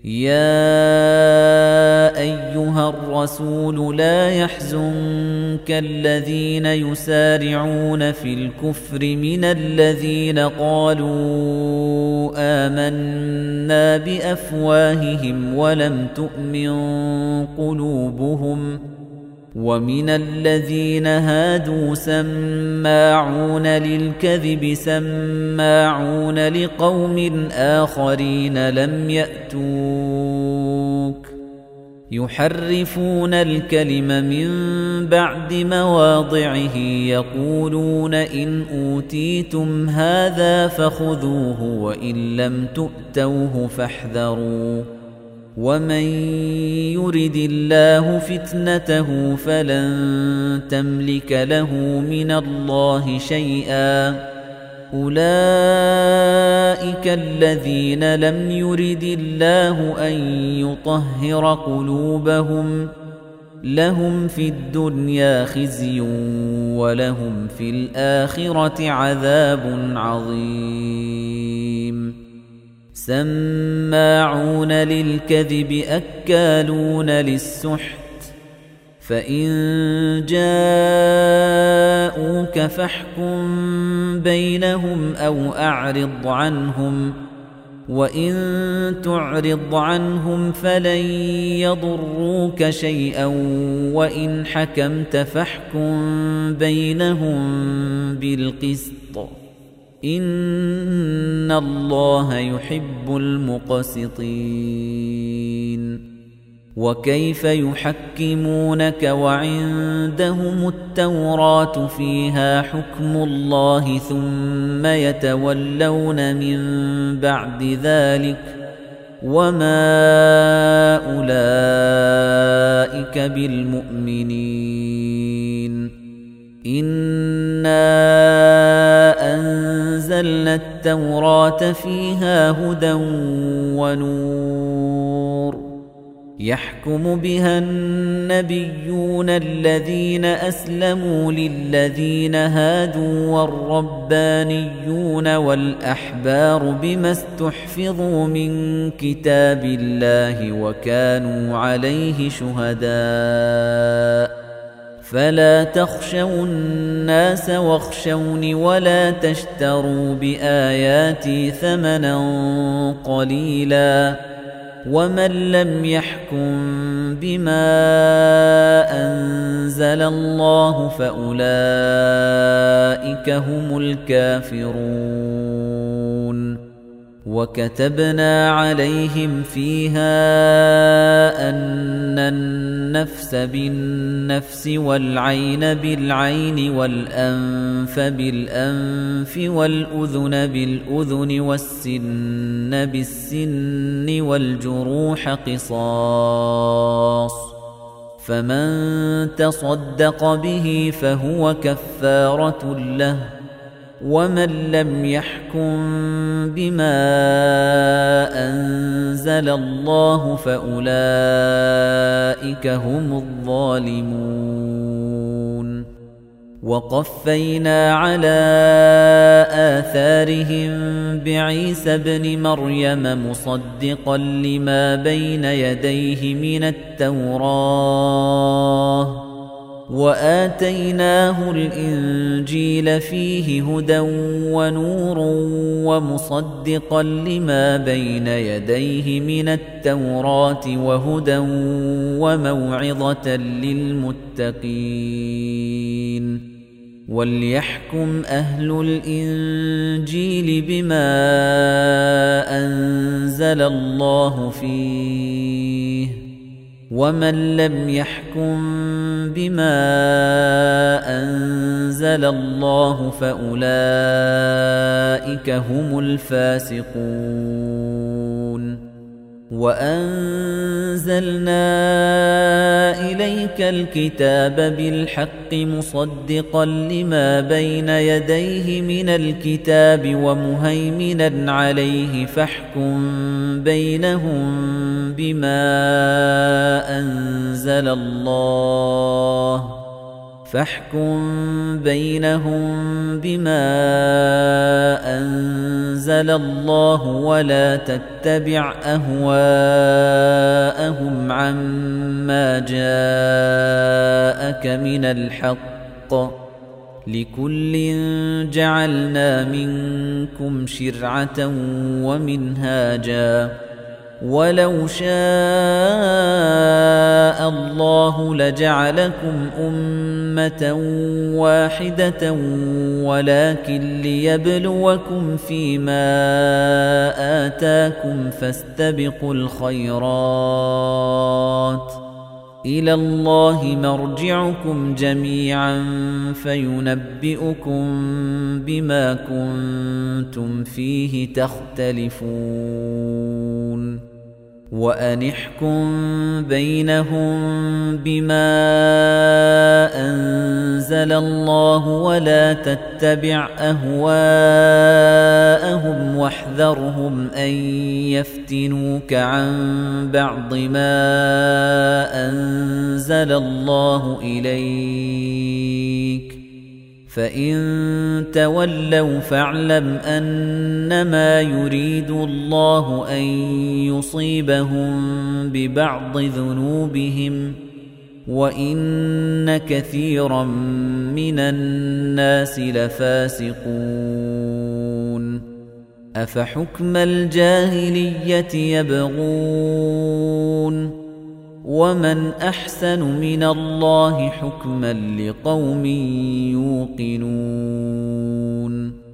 يا أيها الرسول لا يحزنك الذين يسارعون في الكفر من الذين قالوا آمنا بأفواههم ولم تؤمن قلوبهم ومن الذين هادوا سماعون للكذب سماعون لقوم آخرين لم يأتوك يحرفون الكلم من بعد مواضعه يقولون إن أوتيتم هذا فخذوه وإن لم تؤتوه فاحذروا ومن يرد الله فتنته فلن تملك له من الله شيئا أولئك الذين لم يرد الله أن يطهر قلوبهم لهم في الدنيا خزي ولهم في الآخرة عذاب عظيم سماعون للكذب أكالون للسحت فإن جاءوك فاحكم بينهم أو أعرض عنهم وإن تعرض عنهم فلن يضروك شيئا وإن حكمت فاحكم بينهم بالقسط إن الله يحب المقسطين وكيف يحكمونك وعندهم التوراة فيها حكم الله ثم يتولون من بعد ذلك وما أولئك بالمؤمنين إنا أنزلنا التوراة فيها هدى ونور يحكم بها النبيون الذين أسلموا للذين هادوا والربانيون والأحبار بما استحفظوا من كتاب الله وكانوا عليه شهداء فلا تخشوا الناس واخشوني ولا تشتروا بآياتي ثمنا قليلا ومن لم يحكم بما أنزل الله فأولئك هم الكافرون وكتبنا عليهم فيها أن النفس بالنفس والعين بالعين والأنف بالأنف والأذن بالأذن والسن بالسن والجروح قصاص فمن تصدق به فهو كفارة له ومن لم يحكم بما أنزل الله فأولئك هم الظالمون وقفينا على آثارهم بعيسى ابن مريم مصدقا لما بين يديه من التوراة وآتيناه الإنجيل فيه هدى ونور ومصدقا لما بين يديه من التوراة وهدى وموعظة للمتقين وليحكم أهل الإنجيل بما أنزل الله فيه ومن لم يحكم بما أنزل الله فأولئك هم الفاسقون وأنزلنا إليك الكتاب بالحق مصدقا لما بين يديه من الكتاب ومهيمنا عليه فاحكم بينهم بما أنزل الله فاحكم بينهم بما أنزل الله ولا تتبع أهواءهم عما جاءك من الحق لكل جعلنا منكم شرعة ومنهاجا ولو شاء الله لجعلكم أمة واحدة ولكن ليبلوكم فيما آتاكم فاستبقوا الخيرات إلى الله مرجعكم جميعا فينبئكم بما كنتم فيه تختلفون وأنحكم بينهم بما أنزل الله ولا تتبع أهواءهم واحذرهم أن يفتنوك عن بعض ما أنزل الله إليك فإن تولوا فاعلم أنما يريد الله أن يصيبهم ببعض ذنوبهم وإن كثيرا من الناس لفاسقون أفحكم الجاهلية يبغون ومن أحسن من الله حكما لقوم يوقنون